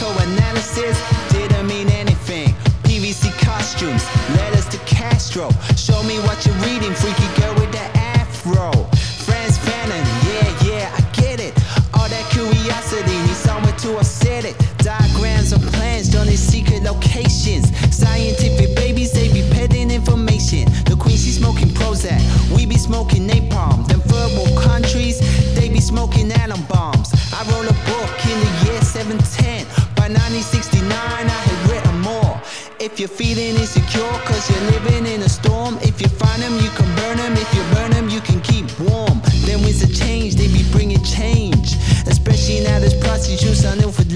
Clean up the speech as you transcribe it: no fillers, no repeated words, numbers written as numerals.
Psychoanalysis didn't mean anything. PVC costumes led us to Castro. Show me what you're reading, freaky girl with that afro. Franz Fanon, yeah, I get it. All that curiosity needs somewhere to set it. Diagrams or plans don't need secret locations. Scientific babies, they be peddling information. The queen, she smoking Prozac, we be smoking napalm. Them third world countries, they be smoking atom bombs. I wrote a book in the year 710. By 1969 I had written more. If you're feeling insecure cause you're living